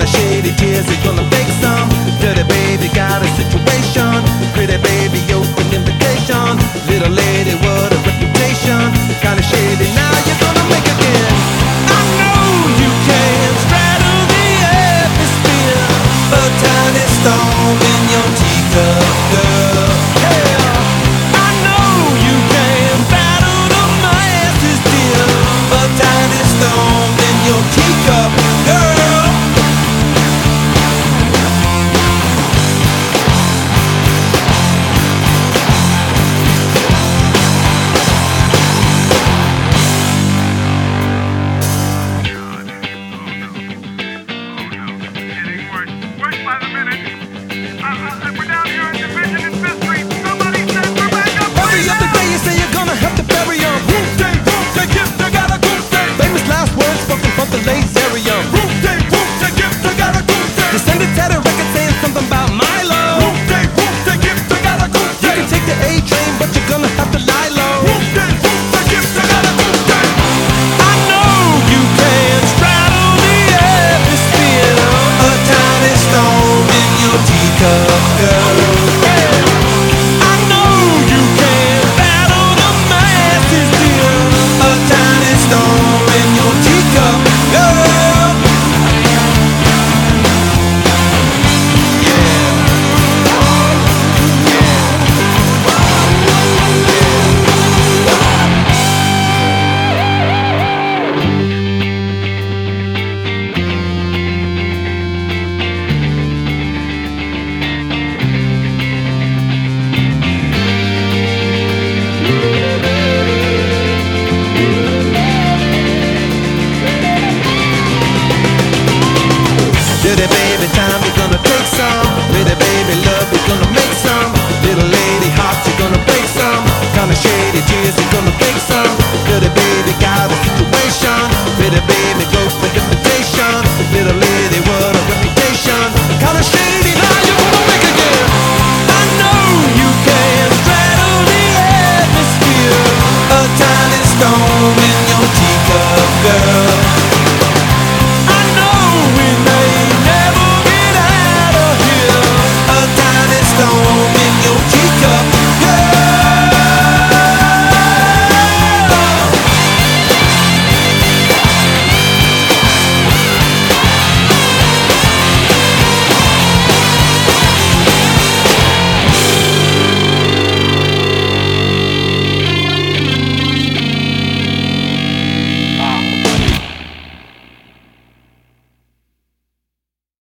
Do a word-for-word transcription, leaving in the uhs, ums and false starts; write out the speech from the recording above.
Kinda shady tears, you're gonna make some. Dirty baby got a situation. Pretty baby, open invitation. Little lady, what a reputation. Kinda shady, now you're gonna make again. I know you can straddle the atmosphere. A tiny storm in your teacup, girl. Yeah, I know you can battle the masses, dear. A tiny storm in your teacup, girl. Dirty baby, time you're gonna take some. Pretty baby, love, you're gonna make some. Little lady, heart, you're gonna break some. Kinda shady tears, you're gonna break some. Dirty baby, got a situation. Pretty baby, go